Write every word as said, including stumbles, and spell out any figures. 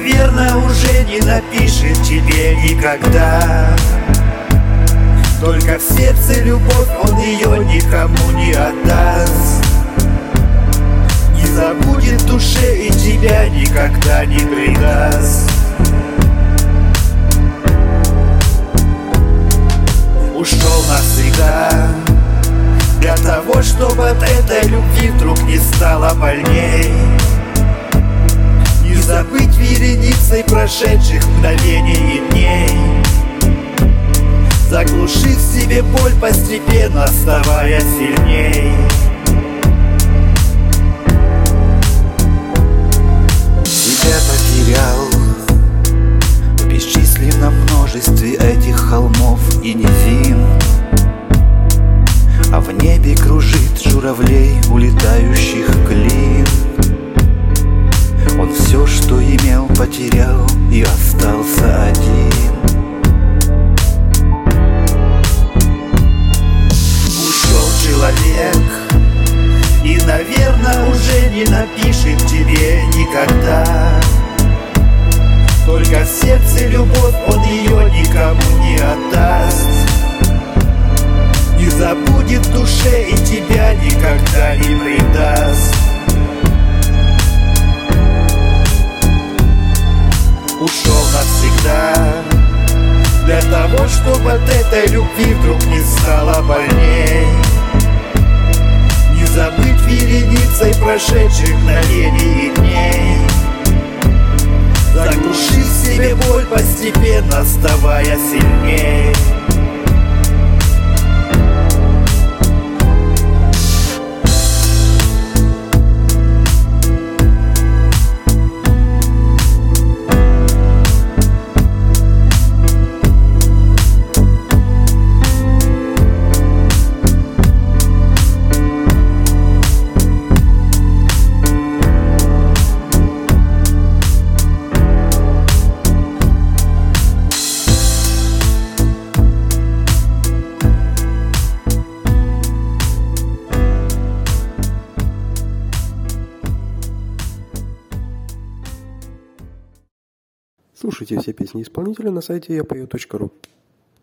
наверное, уже не напишет тебе никогда. Только в сердце любовь, он ее никому не отдаст. Не забудет в душе и тебя никогда не предаст. Ушел навсегда для того, чтобы от этой любви вдруг не стало больней. Не забыть вереницей прошедших мгновений и дней, заглушив в себе боль, постепенно оставаясь сильней. Тебя потерял в бесчисленном множестве этих холмов и низин, а в небе кружит журавлей, улетающих клин. Он все, что имел, потерял и остался один. Ушел человек и, наверное, уже не напишет тебе никогда. Только в сердце любовь, он ее никому не отдаст. Не забудет в душе и тебя никогда не предаст. Ушел навсегда для того, чтобы от этой любви вдруг не стало больней. Не забыть вереницей прошедших мгновений и дней, заглушив в себе боль, постепенно оставаясь сильней. Слушайте все песни исполнителя на сайте я пою точка ру.